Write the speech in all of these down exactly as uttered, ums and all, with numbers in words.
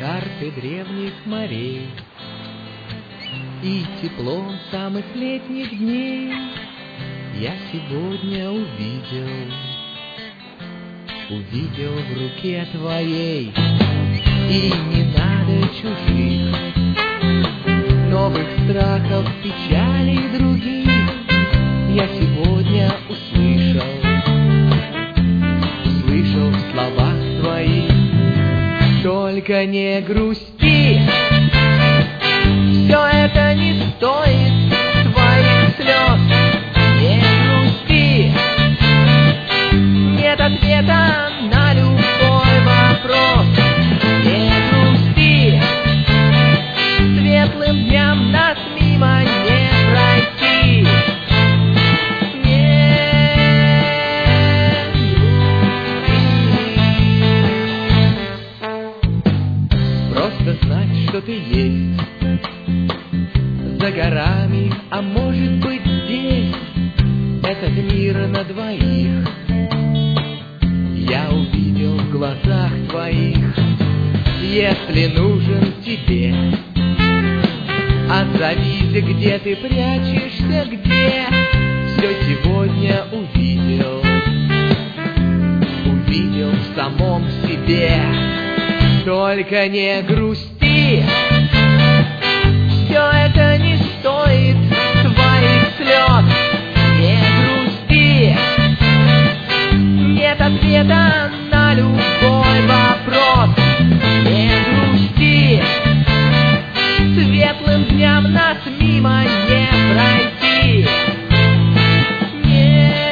карты древних морей и тепло самых летних дней я сегодня увидел, увидел в руке твоей. И не надо чужих, новых страхов, печалей других я сегодня услышал, услышал в словах твоих. Только не грусти, все это не стоит твоих слез. Не грусти, нет ответа на любой вопрос. Не грусти, светлым дням нас мимо не пройти. Не грусти, просто знать, что ты есть за горами, а может быть здесь. Этот мир на двоих я увидел в глазах твоих. Если нужен тебе, отзовись, где ты прячешься, где. Все сегодня увидел, увидел в самом себе. Только не грусти, все это не стоит твоих слез. Не грусти, нет ответа на любой вопрос. Не грусти, светлым дням нас мимо не пройти. Не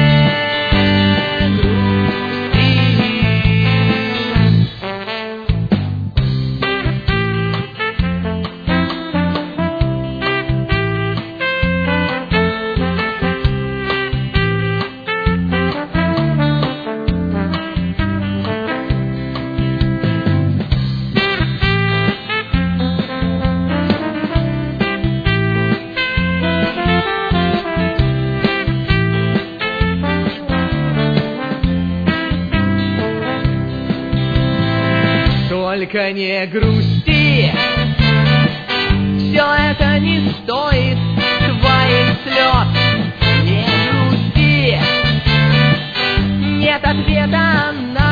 Только не грусти, все это не стоит твоих слез. Не грусти, нет ответа на